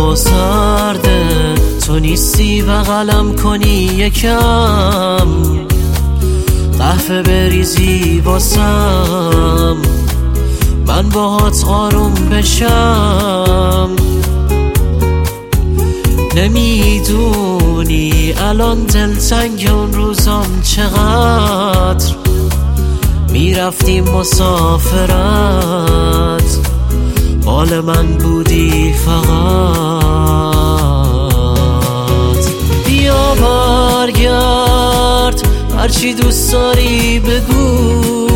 و سرده، تو نیستی بغلم کنی یکم، قهوه بریزی واسم، من باهات آروم بشم. نمیدونی الان دلتنگ اون روزام چقدر، میرفتیم مسافرت، مال من بودی فقط. بیا برگرد، هرچی دوست داری بگو،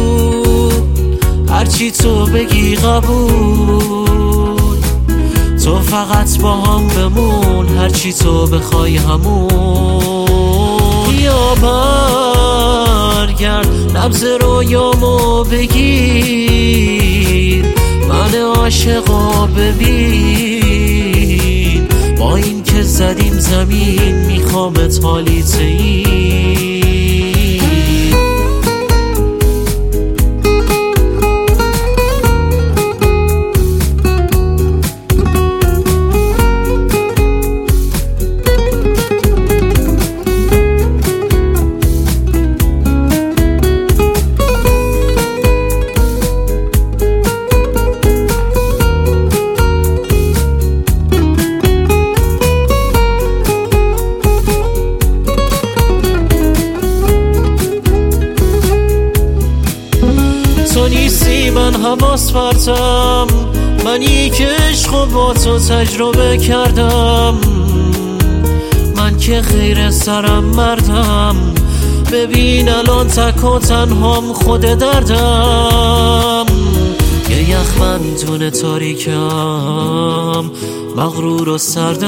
هرچی تو بگی قبول، تو فقط با هم بمون، هرچی تو بخوای همون. بیا برگرد، نبض رویامو بگیر، من عاشقو ببین، با این که زدیم زمین میخوامت حالی تین. تو نیستی من حواس پرتم، منی که عشقو با تو تجربه کردم، من که خیر سرم مردم، ببین الان تک و تنهام خود دردم. یه یخ من دونه تاریکم، مغرور و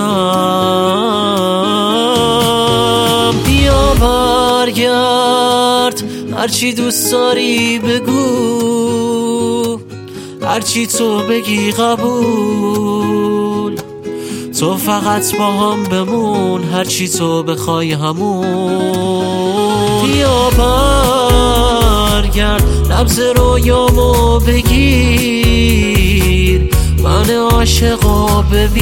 سردم. بیا برگرد، هرچی دوست داری بگو، هرچی تو بگی قبول، تو فقط با هم بمون، هرچی تو بخوای همون. بیا برگرد، نبض رویامو بگیر، من عاشقو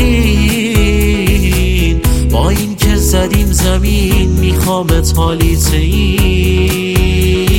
ببین، با این که زدیم زمین میخوامت حالی تین.